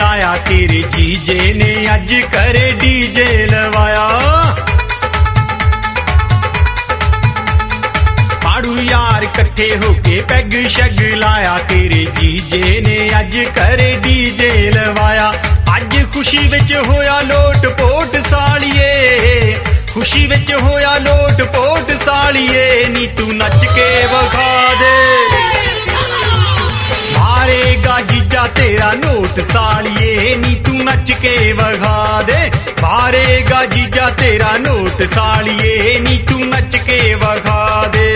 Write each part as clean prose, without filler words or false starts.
लाया तेरे जीजे ने अज करे डीजे लवाया। पाड़ू यार कट्ठे होके पैग शग लाया तेरे जीजे ने अज करे डीजे लवाया। अज खुशी विच होया लोट पोट सालिए, खुशी विच होया लोट पोट सालिए, नी तू नच के वखा दे। मारेगा जीजा तेरा नोट सालिए, नी तू नच के वखा दे। मारेगा जीजा तेरा नोट सालिए, नी तू नच के वखा दे।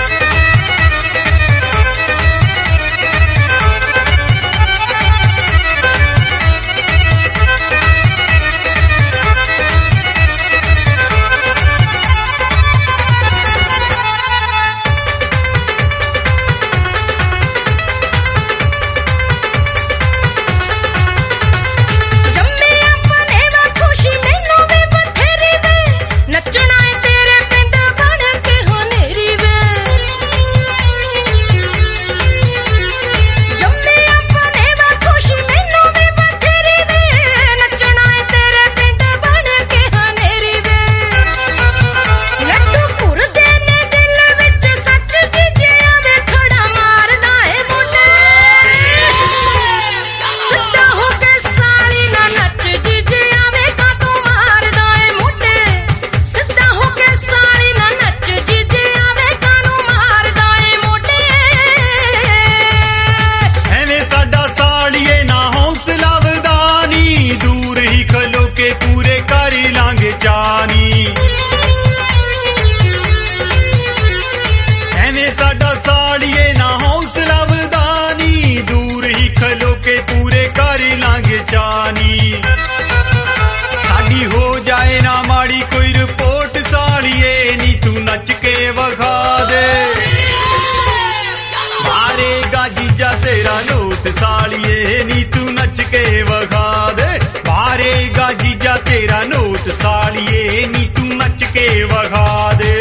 साडी हो जाए ना माड़ी कोई रिपोर्ट सालिए, नी तू नच के वखा दे। मारेगा जीजा तेरा नोट सालिए, नी तू नच के वखा दे। मारेगा जीजा तेरा नोट सालिए, नी तू नच के वखा दे।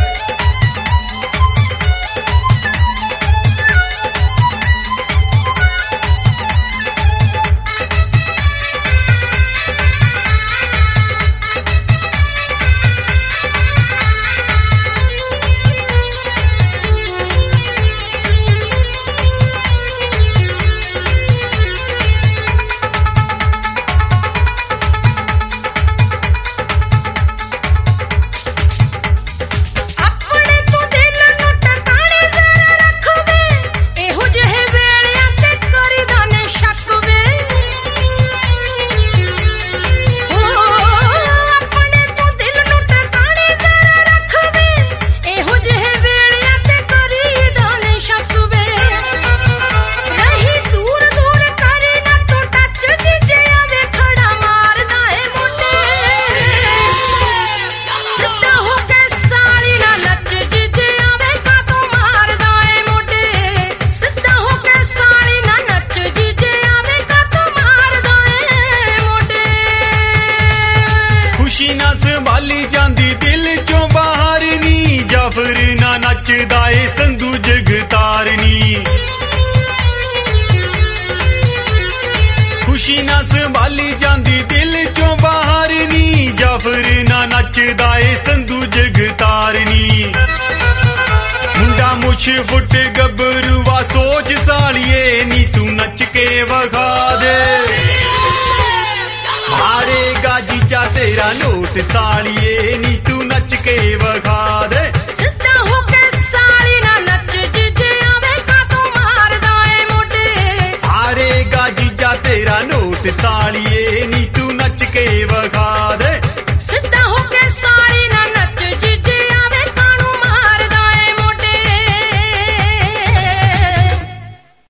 नचदा ए संधू जगतारनी, खुशी ना संभाली जांदी दिल चों बाहर नी। जाफर ना नचदा ए संधू जगतारनी। मुंडा मुछ फुट गबरुआ सोच सालिए, नी तू नच के वखा दे। मारेगा जीजा तेरा नोट सालिए, नी तू नच के वखा